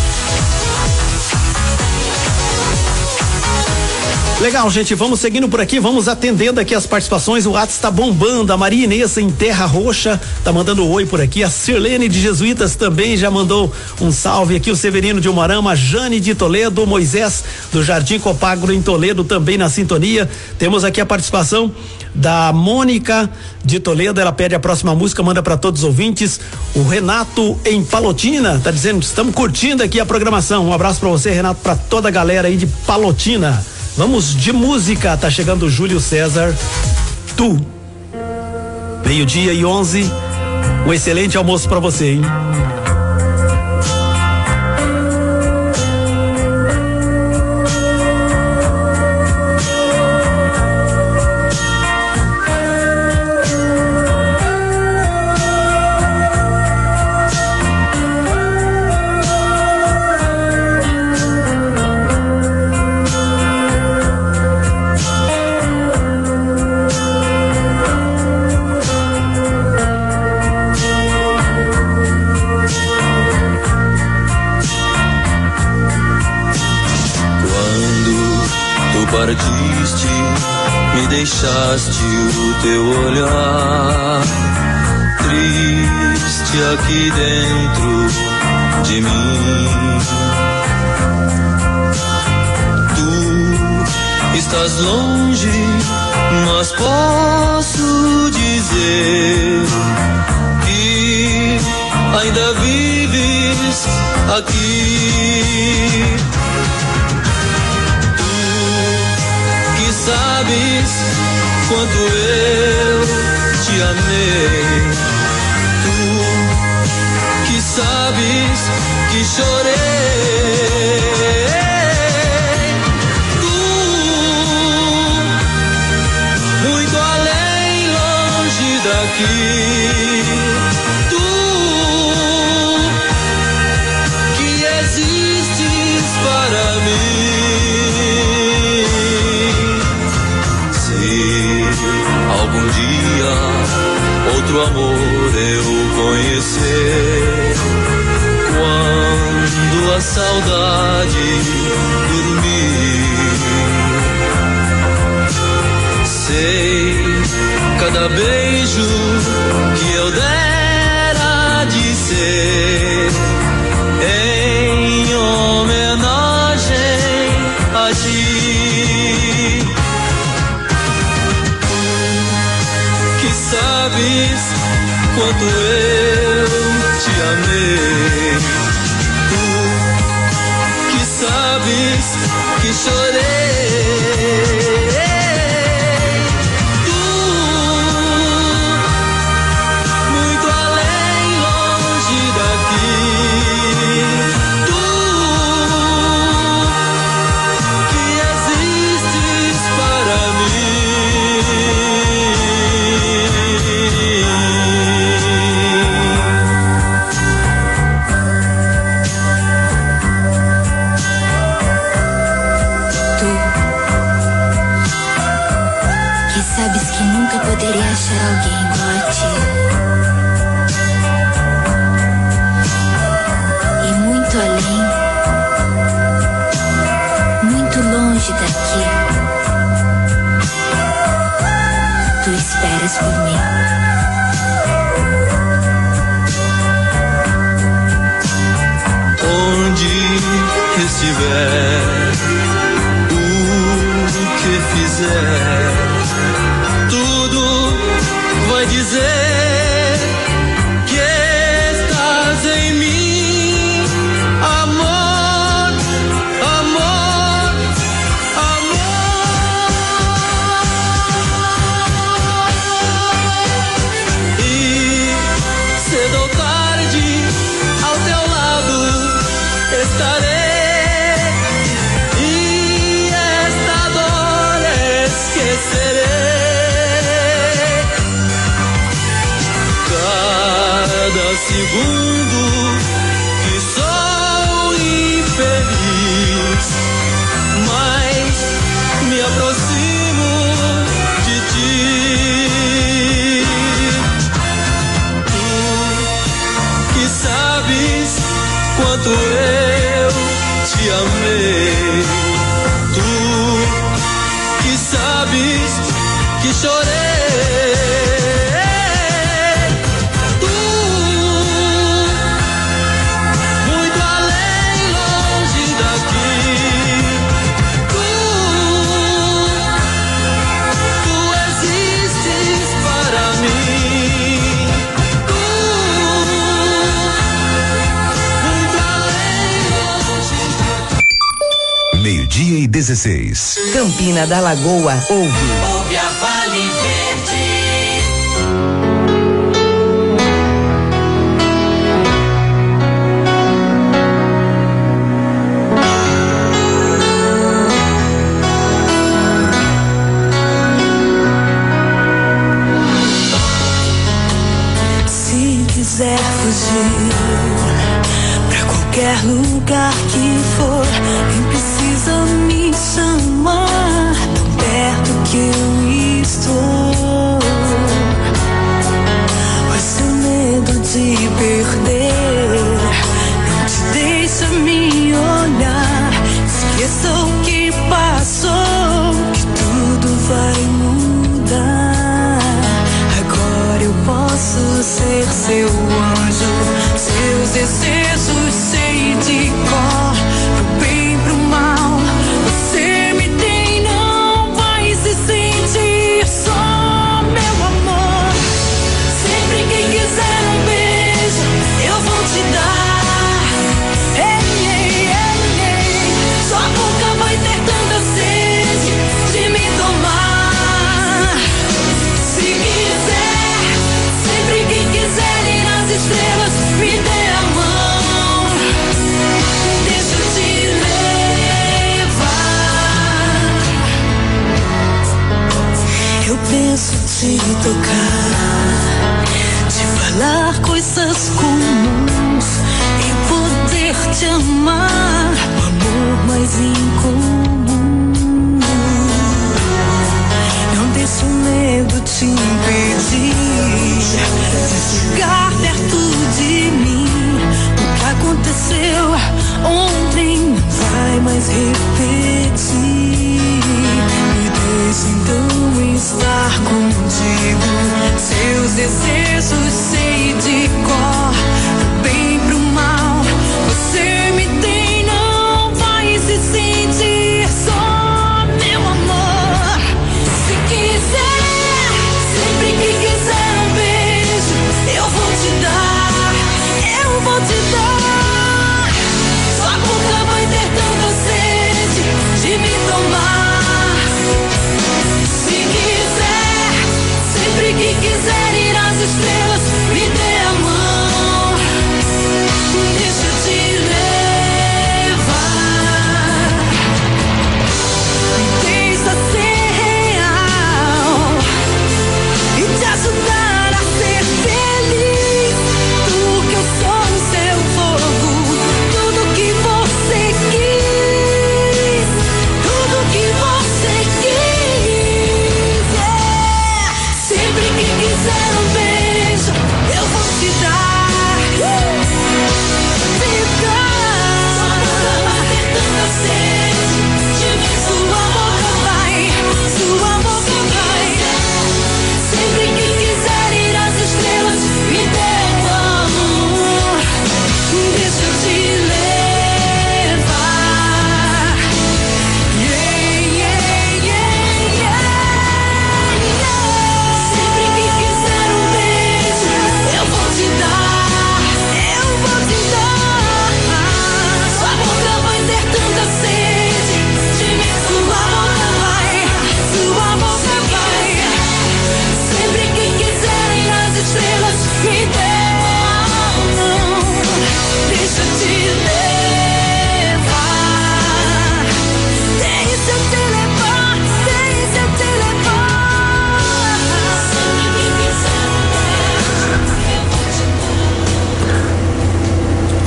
[SPEAKER 21] Legal, gente, vamos seguindo por aqui, vamos atendendo aqui as participações. O WhatsApp está bombando. A Maria Inês em Terra Roxa tá mandando oi por aqui. A Sirlene de Jesuítas também já mandou um salve aqui. O Severino de Umarama, a Jane de Toledo, o Moisés do Jardim Copagro em Toledo também na sintonia. Temos aqui a participação da Mônica de Toledo, ela pede a próxima música, manda para todos os ouvintes. O Renato em Palotina tá dizendo: estamos curtindo aqui a programação. Um abraço para você, Renato, para toda a galera aí de Palotina. Vamos de música, tá chegando o Júlio César, Tu. 12:11, um excelente almoço pra você, hein?
[SPEAKER 2] partiste, me deixaste o teu olhar triste aqui dentro de mim. Tu estás longe, mas posso dizer que ainda vives aqui. Sabes quanto eu te amei, tu que sabes que chorei, tu muito além, longe daqui, tu que existes para mim. Algum dia outro amor eu conhecer, quando a saudade dormir, sei cada beijo que eu dera de ser em homenagem a ti. Sabes quanto eu te amei, tu que sabes que chorei, tu muito além, longe daqui, segundo que sou infeliz, mas me aproximo de ti. Tu que sabes quanto eu te amei, tu que sabes que chorei.
[SPEAKER 4] Meio-dia e 16.
[SPEAKER 3] Campina da Lagoa,
[SPEAKER 2] Ouve a Vale Verde.
[SPEAKER 5] Se quiser fugir pra qualquer lugar que for, nem precisa me chamar, tão perto que eu estou. Mas seu medo de perder não te deixa me olhar. Esqueça o que passou, que tudo vai mudar. Agora eu posso ser seu anjo, seus desejos sei de cor, pro bem, pro mal. Você me tem, não vai se sentir só, meu amor. Sempre que quiser um beijo, eu vou te dar. Ei, ei, ei, ei. Sua boca vai ter tanta sede de me tomar. Se quiser, sempre que quiser ir nas estrelas, me dê a mão. Deixa eu te levar. Eu penso te tocar, te falar coisas comuns e poder te amar, o amor mais incomum. Não deixe o medo te impedir de chegar perto de mim. O que aconteceu ontem não vai mais repetir. Me deixe então estar contigo. Seus desejos sei de cor, pro bem, pro mal. Você me tem, não vai se sentir só, meu amor. Se quiser, sempre que quiser um beijo, eu vou te dar, eu vou te dar. Sua boca vai ter tanta sede de me tomar. Se quiser, sempre que quiser ir às estrelas, me dê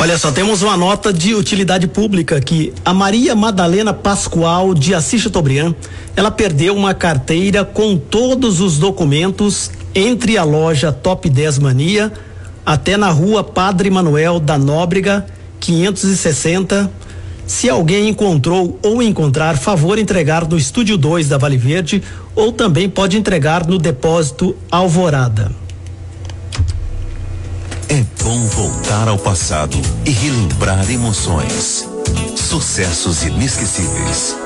[SPEAKER 21] Olha só, temos uma nota de utilidade pública aqui. A Maria Madalena Pascoal de Assis Chateaubriand, ela perdeu uma carteira com todos os documentos entre a loja Top 10 Mania até na rua Padre Manuel da Nóbrega, 560. Se alguém encontrou ou encontrar, favor entregar no Estúdio 2 da Vale Verde ou também pode entregar no depósito Alvorada.
[SPEAKER 4] É bom voltar ao passado e relembrar emoções. Sucessos inesquecíveis.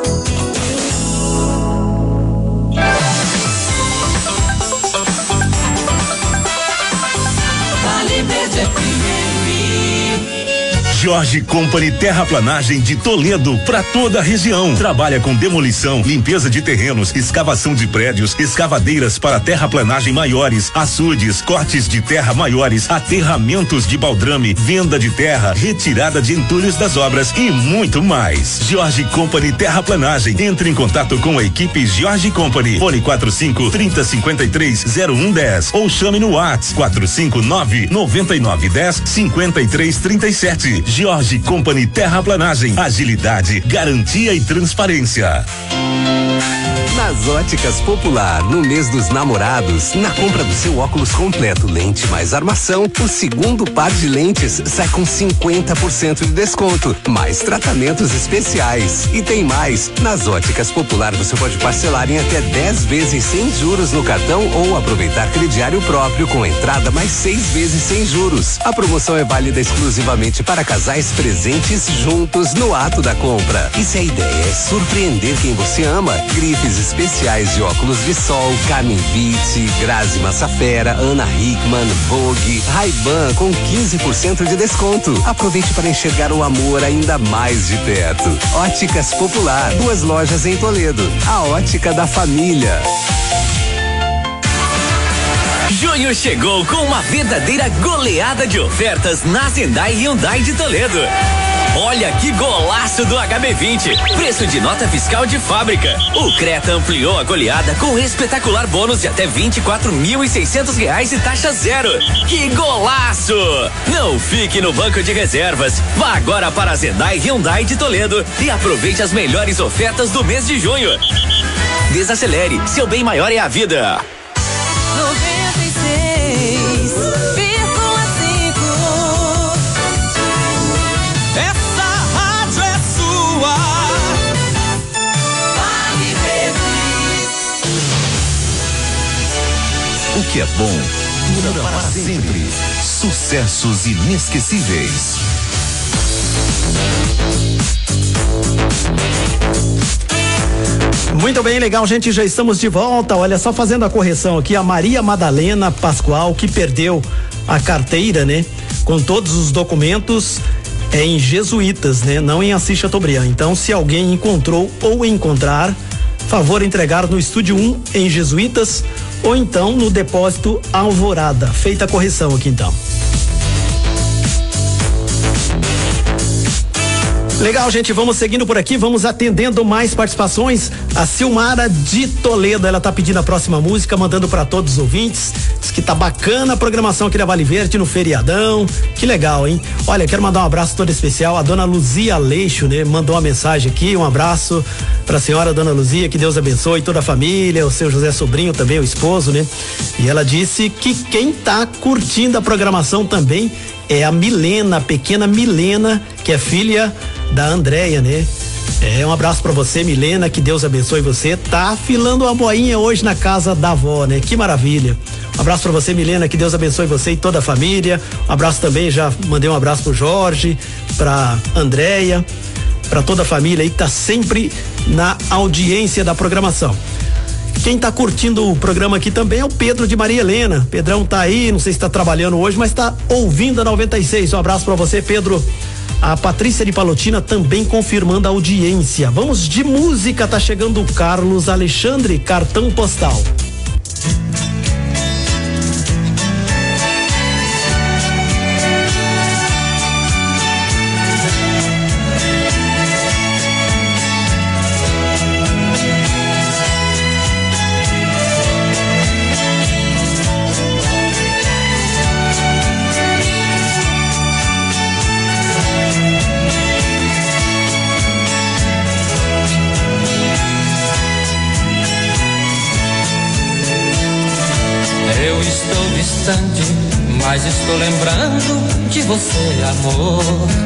[SPEAKER 2] Vale Verde
[SPEAKER 9] Jorge Company Terraplanagem de Toledo para toda a região. Trabalha com demolição, limpeza de terrenos, escavação de prédios, escavadeiras para terraplanagem maiores, açudes, cortes de terra maiores, aterramentos de baldrame, venda de terra, retirada de entulhos das obras e muito mais. Jorge Company Terraplanagem. Entre em contato com a equipe Jorge Company. Fone 45-3053-0110 ou chame no WhatsApp 459-9910-5337. Jorge Company Terraplanagem, agilidade, garantia e transparência.
[SPEAKER 17] Nas Óticas Popular, no mês dos namorados, na compra do seu óculos completo, lente mais armação, o segundo par de lentes sai com 50% de desconto, mais tratamentos especiais. E tem mais, nas Óticas Popular você pode parcelar em até 10 vezes sem juros no cartão ou aproveitar crediário próprio com entrada mais 6 vezes sem juros. A promoção é válida exclusivamente para casais presentes juntos no ato da compra. E se a ideia é surpreender quem você ama, grifes especiais de óculos de sol, Carmen Vitti, Grazi Massafera, Ana Hickman, Vogue, Ray-Ban com 15% de desconto. Aproveite para enxergar o amor ainda mais de perto. Óticas Popular, 2 lojas em Toledo. A ótica da família.
[SPEAKER 6] Junho chegou com uma verdadeira goleada de ofertas na Hyundai de Toledo. Olha que golaço do HB20, preço de nota fiscal de fábrica. O Creta ampliou a goleada com um espetacular bônus de até R$24.600 e taxa zero. Que golaço! Não fique no banco de reservas. Vá agora para a Hyundai de Toledo e aproveite as melhores ofertas do mês de junho. Desacelere, seu bem maior é a vida.
[SPEAKER 2] 96,5. Essa rádio é sua. Vale Verde.
[SPEAKER 4] O que é bom dura para sempre. Sucessos inesquecíveis.
[SPEAKER 21] Muito bem, legal, gente, já estamos de volta. Olha, só fazendo a correção aqui, a Maria Madalena Pascoal, que perdeu a carteira, né? Com todos os documentos em Jesuítas, né? Não em Assis Chateaubriand. Então, se alguém encontrou ou encontrar, favor entregar no Estúdio 1 em Jesuítas ou então no depósito Alvorada. Feita a correção aqui então. Legal, gente, vamos seguindo por aqui, vamos atendendo mais participações. A Silmara de Toledo, ela tá pedindo a próxima música, mandando para todos os ouvintes. Diz que tá bacana a programação aqui da Vale Verde no feriadão. Que legal, hein? Olha, quero mandar um abraço todo especial. A dona Luzia Aleixo, né? Mandou uma mensagem aqui, um abraço pra senhora dona Luzia, que Deus abençoe toda a família, o seu José Sobrinho também, o esposo, né? E ela disse que quem tá curtindo a programação também é a Milena, a pequena Milena, que é filha da Andréia, né? Um abraço pra você, Milena, que Deus abençoe você. Tá afilando uma boinha hoje na casa da avó, né? Que maravilha. Um abraço pra você, Milena, que Deus abençoe você e toda a família. Um abraço também, já mandei um abraço pro Jorge, pra Andréia, pra toda a família aí que tá sempre na audiência da programação. Quem tá curtindo o programa aqui também é o Pedro de Maria Helena. Pedrão tá aí, não sei se tá trabalhando hoje, mas tá ouvindo a 96. Um abraço pra você, Pedro. A Patrícia de Palotina também confirmando a audiência. Vamos de música, tá chegando o Carlos Alexandre, Cartão Postal.
[SPEAKER 7] distante, mas estou lembrando de você, amor.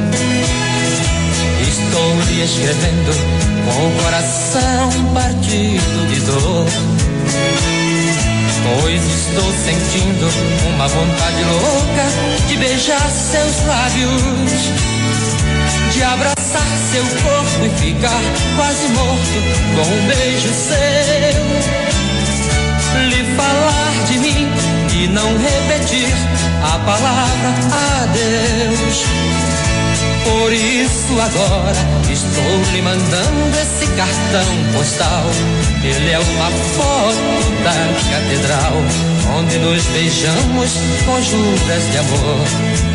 [SPEAKER 7] Estou lhe escrevendo com o coração partido de dor, pois estou sentindo uma vontade louca de beijar seus lábios, de abraçar seu corpo e ficar quase morto com um beijo seu, lhe falar de mim e não repetir a palavra adeus. Por isso agora estou lhe mandando esse cartão postal. Ele é uma foto da catedral, onde nos beijamos com juras de amor.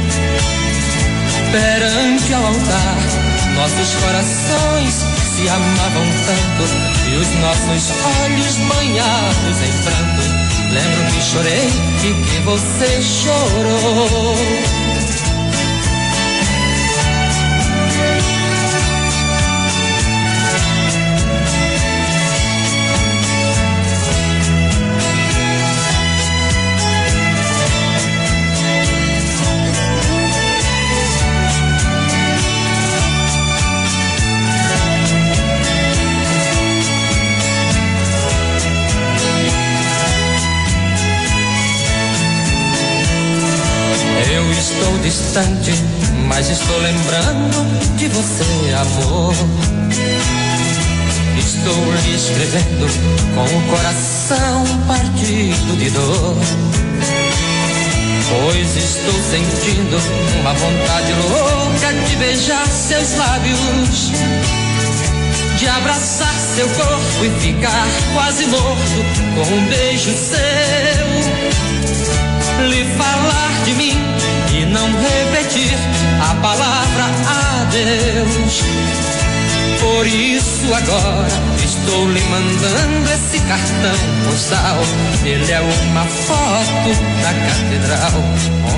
[SPEAKER 7] Perante ao altar, nossos corações se amavam tanto, e os nossos olhos banhados em pranto. Lembro que chorei e que você chorou. Estou distante, mas estou lembrando de você, amor. Estou lhe escrevendo com o coração partido de dor, pois estou sentindo uma vontade louca de beijar seus lábios, de abraçar seu corpo e ficar quase morto com um beijo seu, lhe falar de mim e não repetir a palavra adeus. Por isso agora estou lhe mandando esse cartão postal. Ele é uma foto da catedral,